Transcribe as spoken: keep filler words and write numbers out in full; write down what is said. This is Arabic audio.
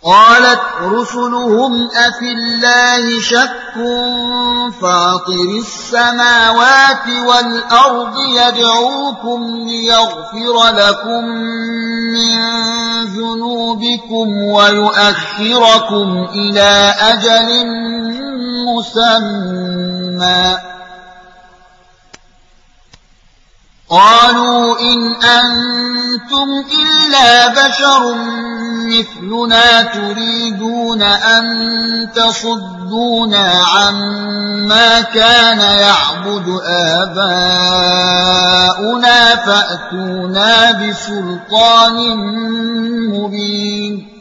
قالت رسلهم أفي الله شك فاطر السماوات والأرض يدعوكم ليغفر لكم من ذنوبكم ويؤخركم إلى أجل مسمى قالوا إن أنتم إلا بشر مثلنا تريدون أن تصدونا عما كان يعبد آباؤنا فأتونا بسلطان مبين